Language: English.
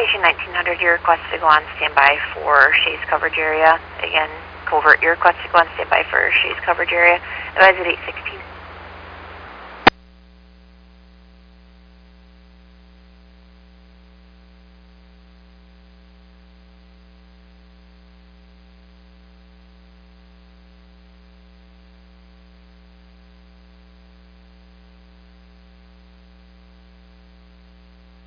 Station 1900, you request to go on standby for Shays coverage area. Again, covert, you request to go on standby for Shays coverage area. Advise at 816.